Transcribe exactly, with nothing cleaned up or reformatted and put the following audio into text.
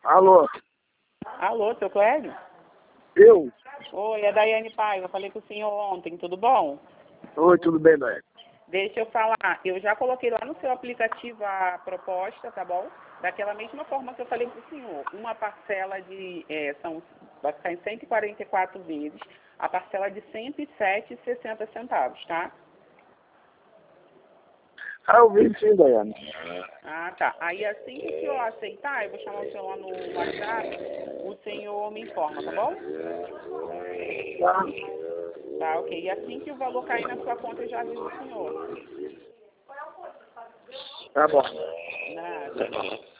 Alô? Alô, seu Clélio? Eu? Oi, é Daiane Paiva. Eu falei com o senhor ontem, tudo bom? Oi, tudo bem, Daiane? Deixa eu falar, eu já coloquei lá no seu aplicativo a proposta, tá bom? Daquela mesma forma que eu falei para o senhor, uma parcela de, é, são, vai ficar em cento e quarenta e quatro vezes, a parcela de cento e sete reais e sessenta centavos, tá? Ah, eu vi sim, Daiane. Ah, tá. Aí assim que o senhor aceitar, eu vou chamar o senhor lá no WhatsApp, o senhor me informa, tá bom? Tá, Tá, ok. E assim que o valor cair na sua conta, eu já aviso o senhor. tá bom. Nada.